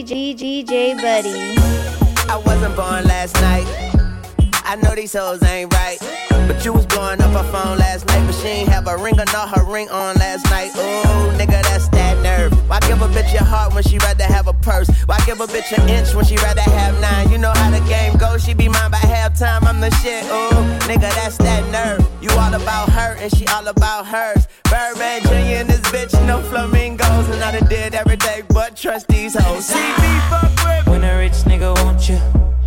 DJ Buddy. I wasn't born last night. I know these hoes ain't right. But you was blowing up her phone last night. But she ain't have a ring or not her ring on last night. Ooh, nigga, that's that nerve. Why give a bitch your heart when she rather have a purse? Why give a bitch an inch when she rather have 9? You know how the game goes, she be mine by halftime. I'm the shit, ooh, nigga, that's that nerve. You all about her and she all about hers. Birdman Jr. and this bitch, no flamingos. And I done did every day but trust these hoes. See me fuck with. When a rich nigga want you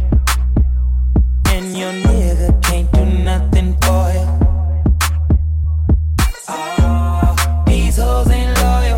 and your nigga can't do nothing for you. Oh, these hoes ain't loyal.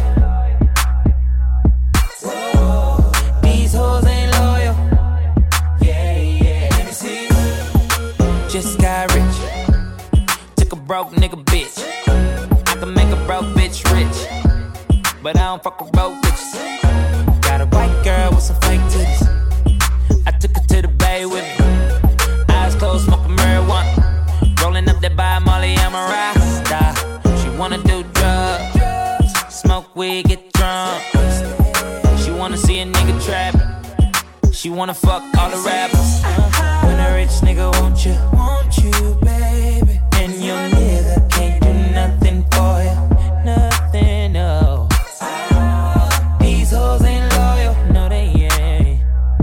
Whoa, these hoes ain't loyal. Yeah, yeah, let me see. Just got rich. Took a broke nigga bitch. I can make a broke bitch rich, but I don't fuck with broke bitches. Got a white girl with some fake titties. I took her to the bay with me. Eyes closed, smoking marijuana. Rolling up that by Molly, I'm a rasta. She wanna do drugs, smoke weed, get drunk. She wanna see a nigga trap. She wanna fuck all the rappers. When a rich nigga want you, baby. And your nigga can't do nothing for you, nothing, no. These hoes ain't loyal, no they ain't.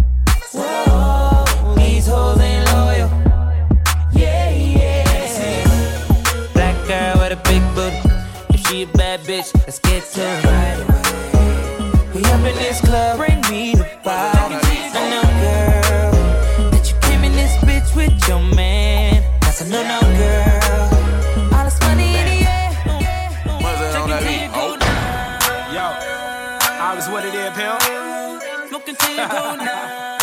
Whoa, these hoes ain't loyal. Yeah, yeah. Black girl with a big booty. If she a bad bitch, let's get to it right away. We up in this club, bring me the body. I know, girl, that you came in this bitch with your man. That's a no-no, girl. All this money in the air. Yo, all this what it is, pimp. Smoking till you go now.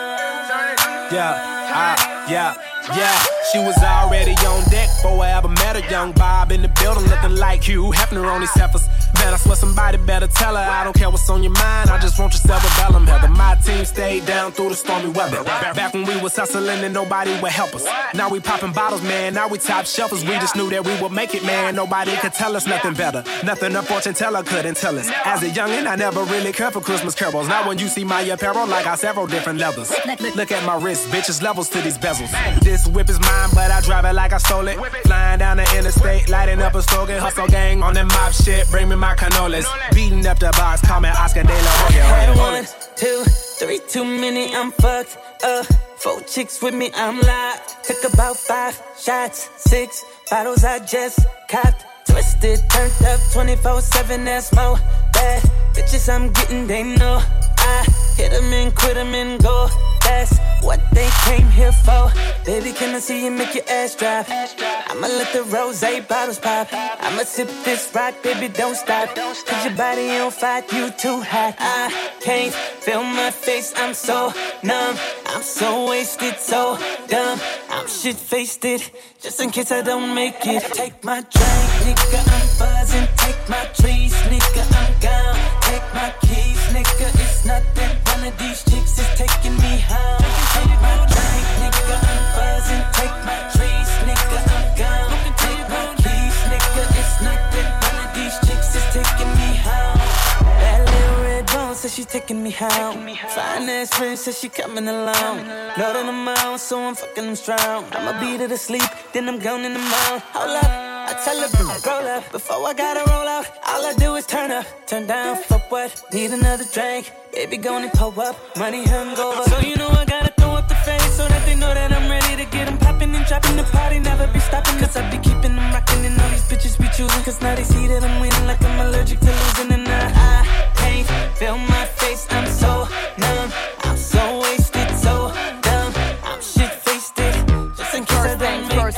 Yeah. She was already on deck before I ever met her. Young Bob in the building looking like Hugh Hefner on these heifers. Man, I swear somebody better tell her. I don't care what's on your mind, I just want your cerebellum, Heather. My team stayed down through the stormy weather. Back when we was hustling and nobody would help us. Now we popping bottles, man, now we top shelfers. We just knew that we would make it, man. Nobody could tell us nothing better. Nothing a fortune teller couldn't tell us. As a youngin', I never really cared for Christmas carols. Now when you see my apparel, like I several different levels. Look at my wrist, bitches, levels to these bezels. This whip is mine, but I drive it like I stole it. Flying down the interstate, lighting up a slogan. Hustle gang on that mob shit, bring me my cannolis. Beating up the box, call me Oscar De La Hoya. 1, 2, 3, too many, I'm fucked up. 4 chicks with me, I'm live. Took about 5 shots, 6 bottles I just copped. Twisted, turned up 24/7, that's more bad bitches I'm getting, they know I hit them and quit them and go. That's what they came here for. Baby, can I see you make your ass drop? I'ma let the rosé bottles pop. I'ma sip this rock, baby, don't stop. Cause your body on fire, you too hot. I can't feel my face, I'm so numb. I'm so wasted, so dumb. I'm shit-faced it, just in case I don't make it. Take my drink, nigga, I'm buzzing. Take my trees, nigga, I'm gone. Take my keys, nigga, it's nothing. One of these chicks is taking me home. Take my drink, nigga, I'm buzzing. Take my trees, nigga, I'm gone. Take my keys, nigga, it's nothing. One of these chicks is taking me home. That little red bone says she taking me home. Fine ass friend says she coming along. Know that I'm out, so I'm fucking them strong. I'ma beat her to sleep, then I'm gone in the mouth. Hold up, I tell her, roll up. Before I gotta roll out, all I do is turn up. Turn down for what? Need another drink. Baby, gonna pull up, money hungover. So you know I gotta throw up the face, so that they know that I'm ready to get them popping and dropping the party. Never be stopping, cause I be keeping them rocking. And all these bitches be choosing, cause now they see that I'm winning. Like I'm allergic to losing. And I can't feel my face, I'm so numb. I'm so wasted, so dumb. I'm shit-faced it, just in case I don't make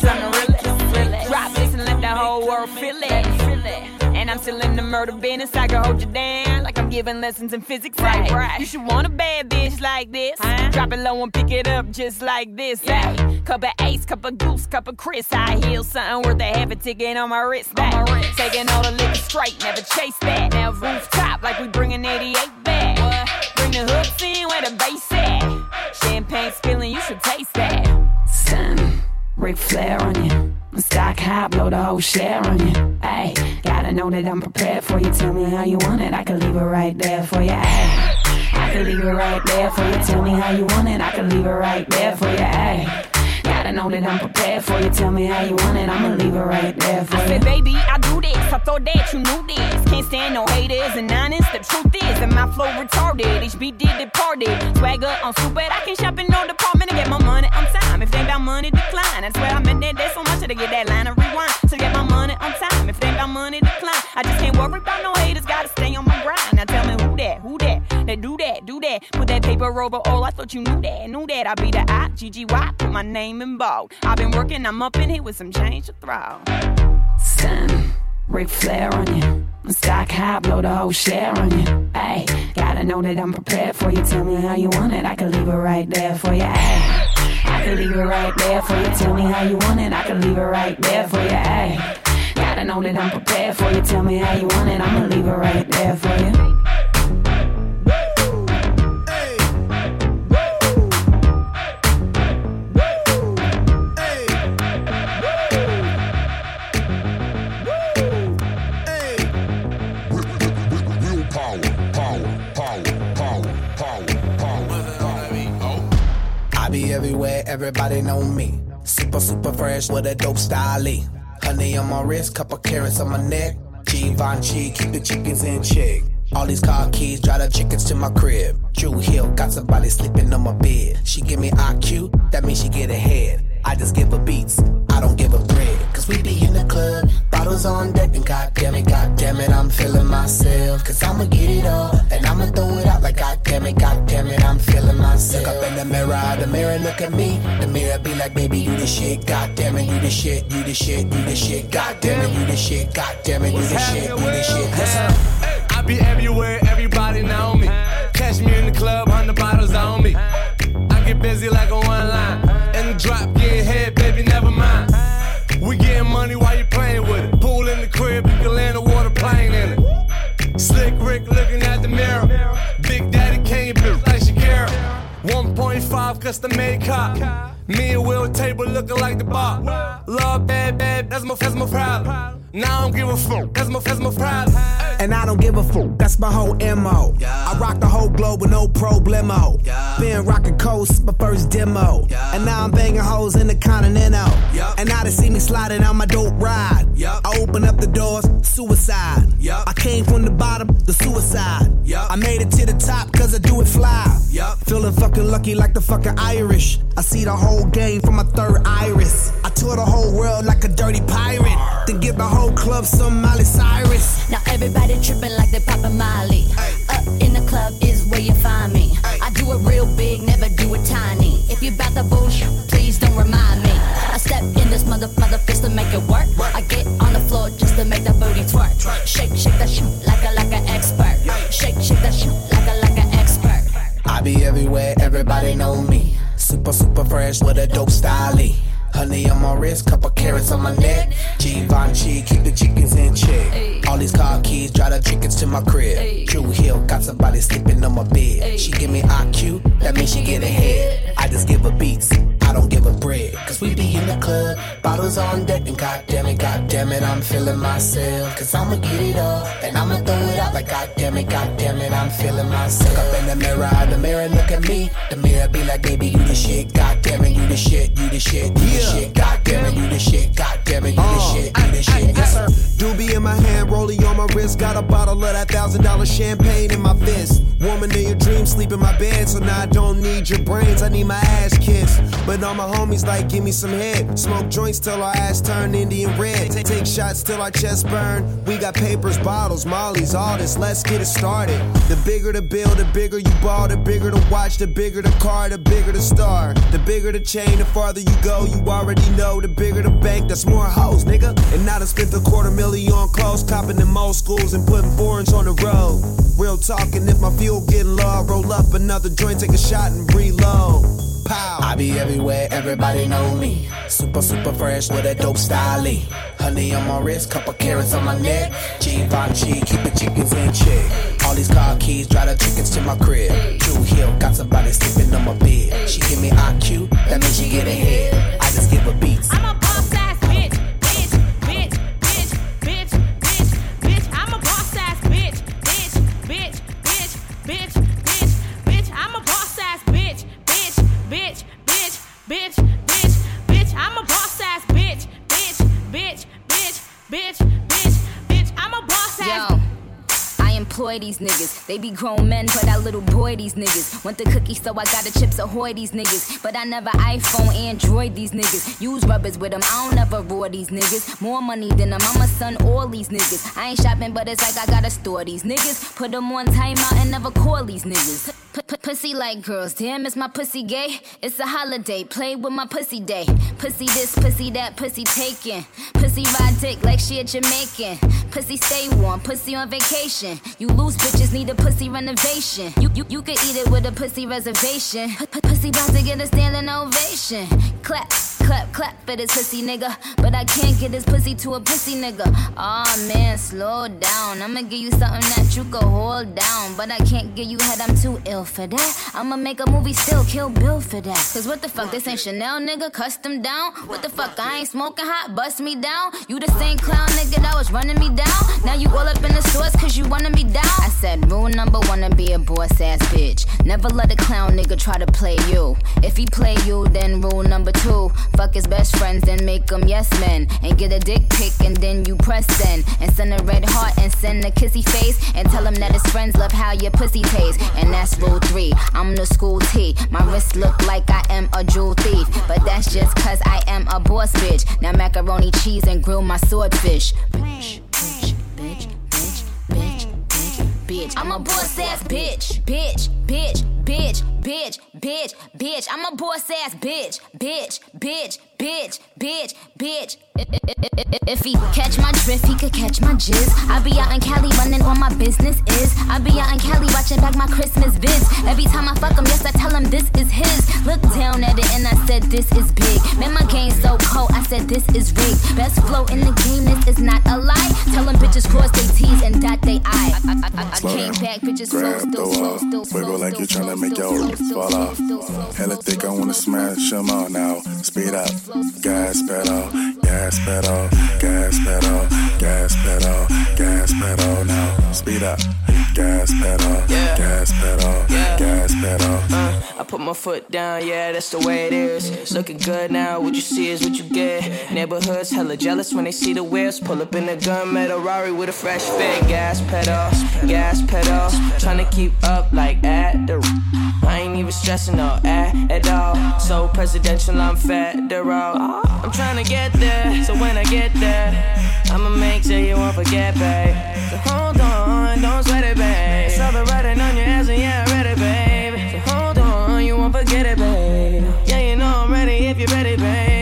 it. Drop this and let the whole world feel it. And I'm still in the murder business. I can hold you down like I'm giving lessons in physics. Right. You should want a bad bitch like this. Drop it low and pick it up just like this. Cup of Ace, cup of Goose, cup of Chris. I heal something worth a half a ticket on my wrist. Taking all the liquor straight, never chase that. Now rooftop like we bringing 88 back. Bring the hooks in where the bass at. Champagne spilling, you should taste that. Son, Ric Flair on you. Stock high, blow the whole share on you. Ayy, gotta know that I'm prepared for you. Tell me how you want it, I can leave it right there for you. Ayy, I I can leave it right there for you. Tell me how you want it, I can leave it right there for you. Ay. Gotta know that I'm prepared for you. Tell me how you want it, I'ma leave it right there for you. I said, baby, I do this. I thought that you knew this. Can't stand no haters and honest. The truth is that my flow retarded. HB did departed. Swagger on stupid. I can shop in no department and get my money on time. If they got money, decline. That's where I meant that. There's so much to get that line of rewind. So get my money on time. If they got money, decline. I just can't worry about no haters. Gotta stay on my grind. Now tell me who that? That do that. Put that paper over all. I thought you knew that. I be the I-G-G-Y. Put my name in bold. I've been working, I'm up in here with some change to throw. Son, Ric Flair on you. I'm stock high, blow the whole share on you. Ay, gotta know that I'm prepared for you. Tell me how you want it, I can leave it right there for you. Ay, I can leave it right there for you. Tell me how you want it, I can leave it right there for you. Ay, gotta know that I'm prepared for you. Tell me how you want it, I'ma leave it right there for you. Everywhere, everybody know me. Super fresh with a dope style. Honey on my wrist, couple carrots on my neck. Givenchy, keep the chickens in check. All these car keys, drive the chickens to my crib. Drew Hill, got somebody sleeping on my bed. She give me IQ, that means she get ahead. I just give her beats, I don't give her bread. Cause we be in the club, bottles on deck, and goddamn it, I'm feeling myself. Cause I'ma get it all, and I'ma throw it out like goddamn it, I'm feeling myself. Look up in the mirror, look at me. The mirror be like, baby, you the shit, goddamn it, you the shit, you the shit, you the shit, goddamn it, you the shit, goddamn it, you the shit, you the shit. I be everywhere, everybody know me. Catch me in the club, 100 bottles on me. I get busy like a one line. In the drop, getting head, baby, never mind. We getting money while you playing with it. Pool in the crib, you can land a water plane in it. Slick Rick looking at the mirror. Big Daddy Kane, bitch like Shakira. 1.5 custom made car. Me and Will Table looking like the bar. Love bad, that's my problem. Now I don't give a fuck, that's my problem. And I don't give a fuck, that's my whole MO. I rock the whole globe with no problemo. Been rocking coast, my first demo. And now I'm banging hoes in the Continental. And now they see me sliding on my dope ride. I open up the doors, suicide. I came from the bottom, the suicide. I made it to the top cause I do it fly. Feeling fucking lucky like the fucking Irish. I see the whole game from my third iris. I tour the whole world like a dirty pirate. Then give the whole club some Miley Cyrus. Now everybody tripping like they poppin' Miley. Up in the club is where you find me. I do it real big, never do it tiny. If you bout the bullshit, please don't remind me. I step in this mother fist to make it work. I get on the floor just to make that booty twerk. Shake that shit like an expert. Shake that shit like an expert. I be everywhere, everybody know me. Super fresh with a dope style. Honey on my wrist, couple carrots on my neck. Givenchy, keep the chickens in check. All these car keys, drive the chickens to my crib. Drew Hill, got somebody sleeping on my bed. She give me IQ, that means she get ahead. I just give her beats, I don't give her bread. Cause we be in the club, bottles on deck, and goddamn it, I'm feeling myself. Cause I'ma get it all, and I'ma throw it out like goddamn it, I'm feeling myself. Look up in the mirror, look at me. The mirror be like, baby, you the shit, goddamn it, you the shit, you the shit, you the shit, goddamn it, you the shit, goddamn it, you the shit, you the shit. Yes, sir. Doobie in my hand, rollie on my wrist, got a bottle of that $1,000 champagne in my fist. Woman in your dreams, sleep in my bed, so now I don't need your brains, I need my ass kissed. But all my homies like, give me some head. Smoke joints till our ass turn Indian red. Take shots till our chest burn. We got papers, bottles, mollies, all this, let's get it started. The bigger the bill, the bigger you ball, the bigger the watch, the bigger the car, the bigger the star. The bigger the chain, the farther you go, you already know. The bigger the bank, that's more hoes, nigga. And now I spent $250,000 on clothes, copping them old schools and putting foreigns on the road. Real talking, if my fuel getting low, I roll up another joint, take a shot and reload. Pow. I be everywhere, everybody know me. Super fresh with a dope style. Honey on my wrist, couple carrots on my neck. Givenchy, keep the chickens in check. All these car keys, drive the chickens to my crib. Drew Hill, got somebody sleeping on my bed. She give me IQ, that means she get ahead. I just give her beats. I'm a boss ass bitch. I'm a boss ass bitch. bitch, I'm a boss ass. Yo, I employ these niggas. They be grown men, but I little boy these niggas. Want the cookie, so I got the Chips Ahoy these niggas. But I never iPhone, Android these niggas. Use rubbers with them, I don't ever roar these niggas. More money than them, I'm a son, all these niggas. I ain't shopping, but it's like I gotta store these niggas. Put them on timeout and never call these niggas. Pussy like girls, damn, is my pussy gay? It's a holiday, play with my pussy day. Pussy this, pussy that, pussy taken. Pussy ride dick like she a Jamaican. Pussy stay warm, pussy on vacation. You loose bitches need a pussy renovation. You could eat it with a pussy reservation. Pussy about to get a standing ovation. Clap, clap, clap for this pussy nigga. But I can't get this pussy to a pussy nigga. Aw man, slow down. I'ma give you something that you could hold down. But I can't give you head, I'm too ill for that. I'ma make a movie still, Kill Bill for that. Cause what the fuck, this ain't Chanel nigga, custom down. What the fuck, I ain't smoking hot, bust me down. You the same clown nigga that was running me down. Now you all up in the stores cause you wanna me down. I said rule number one to be a boss ass bitch. Never let a clown nigga try to play you. If he play you, then rule number two, fuck his best friends and make them yes men. And get a dick pic and then you press send. And send a red heart and send a kissy face. And tell him that his friends love how your pussy tastes. And that's rule 3, I'm the school T. My wrist look like I am a jewel thief. But that's just cause I am a boss bitch. Now macaroni cheese and grill my swordfish. Bitch, bitch, bitch, bitch, bitch, bitch, bitch. I'm a boss ass bitch. Bitch, bitch, bitch, bitch, bitch, bitch. I'm a boss ass bitch. Bitch, bitch, bitch, bitch, bitch. If he catch my drift, he could catch my jizz. I be out in Cali running all my business is. I be out in Cali watching back my Christmas vids. Every time I fuck him, yes, I tell him this is his. Look down at it and I said this is big. Man, my game so cold, I said this is rigged. Best flow in the game, this is not a lie. Tell them bitches cross they T's and dot they I. I came back, bitches grab the wall, wiggle like you're tryna make your roots fall off. Hella thick, I wanna smash them all now. Speed up, gas pedal, gas pedal, gas pedal, gas pedal, gas pedal now. Speed up, gas pedal, gas pedal, gas pedal. I put my foot down, yeah, that's the way it is. Looking good now, what you see is what you get. Neighborhoods hella jealous when they see the wheels. Pull up in a gunmetal Rari with a fresh fit. Gas pedal, tryna keep up like at the. I ain't even stressing no at all. So presidential, I'm federal. I'm tryna get there, so when I get there, I'ma make sure you won't forget, babe. So hold on, don't sweat it, babe. It's all the writing on your ass and yeah, I'm ready, babe. So hold on, you won't forget it, babe. Yeah, you know I'm ready if you're ready,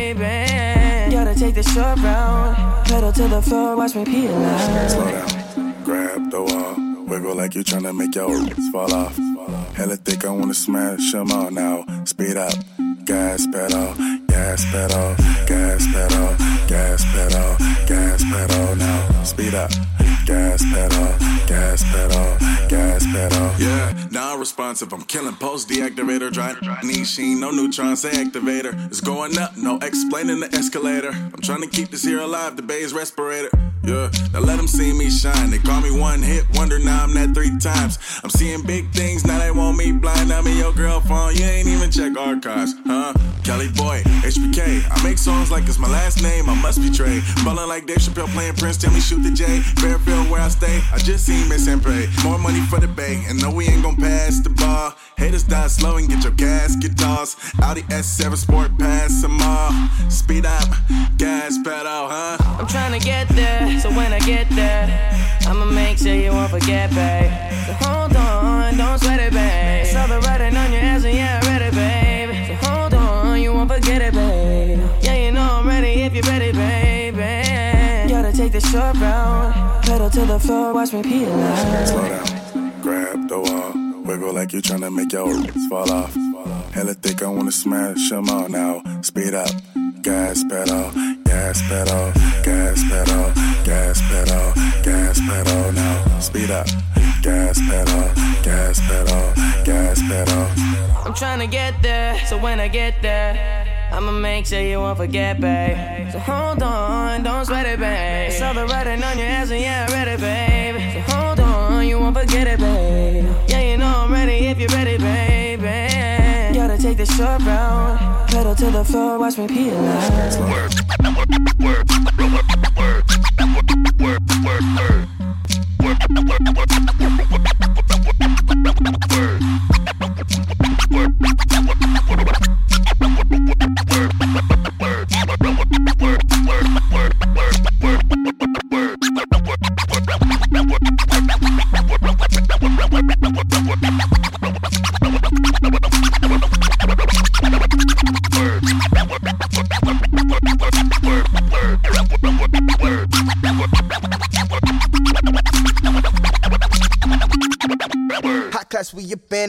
baby. Gotta take the short route, pedal to the floor, watch me peel out. Slow down, grab the wall, wiggle like you're tryna make your roots fall off. Hella thick, I wanna smash them all now. Speed up, gas pedal, gas pedal, gas pedal, gas pedal, gas pedal now. Speed up, gas pedal, gas pedal, gas pedal. Yeah, non-responsive, I'm killing post deactivator. Dry need sheen, no neutron, say activator. It's going up, no explaining the escalator. I'm trying to keep this here alive, the bay's respirator. Yeah, now let them see me shine. They call me one hit wonder, now I'm that 3 times. I'm seeing big things, now they want me blind. I'm in your girl phone, you ain't even check archives, huh? Kelly Boy, HBK, I make songs like it's my last name, I must be Trey. Ballin' like Dave Chappelle playing Prince, tell me shoot the J. Fairfield where I stay, I just seen Miss and pray. More money for the bay, and no we ain't gon' pass the bar. Haters die slow and get your gasket tossed. Audi S7 Sport, pass them all. Speed up, gas pedal, huh? I'm tryna get there, so when I get there, I'ma make sure you won't forget, babe. So hold on, don't sweat it, babe. It's all the writing on your ass and yeah, I'm ready, babe. So hold on, you won't forget it, babe. Yeah, you know I'm ready if you're ready, baby. Gotta take the short route, pedal to the floor, watch me peel out. Slow down, grab the wall, wiggle like you're tryna make your roots fall off. Hella thick, I wanna smash them all now. Speed up, gas pedal, gas pedal, gas pedal, gas pedal, gas pedal now. Speed up, gas pedal, gas pedal, gas pedal. I'm tryna get there, so when I get there, I'ma make sure you won't forget, babe. So hold on, don't sweat it, babe. It's all the writing on your ass and yeah, I'm ready, babe. So hold on, you won't forget it, babe. Yeah, you know I'm ready if you're ready, baby. Gotta take the short route, pedal to the floor, watch me peel out. Work, work, work, work, work, work. your fanny.